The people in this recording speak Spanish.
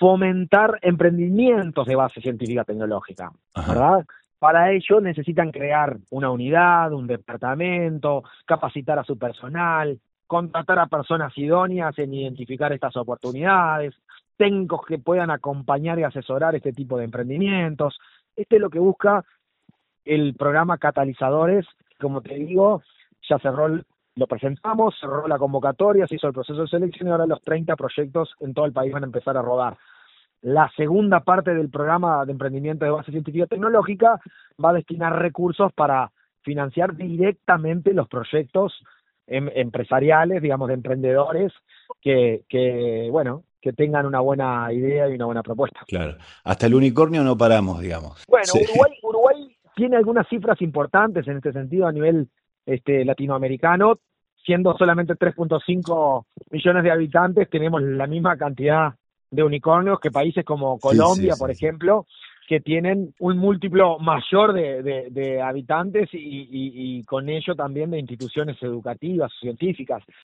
fomentar emprendimientos de base científica tecnológica, Ajá. ¿verdad? Para ello necesitan crear una unidad, un departamento, capacitar a su personal, contratar a personas idóneas en identificar estas oportunidades, técnicos que puedan acompañar y asesorar este tipo de emprendimientos. Este es lo que busca el programa Catalizadores. Como te digo, ya lo presentamos, cerró la convocatoria, se hizo el proceso de selección y ahora los 30 proyectos en todo el país van a empezar a rodar. La segunda parte del programa de emprendimiento de base científica tecnológica va a destinar recursos para financiar directamente los proyectos empresariales, digamos, de emprendedores que tengan una buena idea y una buena propuesta. Claro. Hasta el unicornio no paramos, digamos. Bueno, Sí. Uruguay tiene algunas cifras importantes en este sentido a nivel latinoamericano, siendo solamente 3.5 millones de habitantes, tenemos la misma cantidad de unicornios que países como Sí, sí, Colombia, por sí, sí. ejemplo, que tienen un múltiplo mayor de habitantes y con ello también de instituciones educativas, científicas.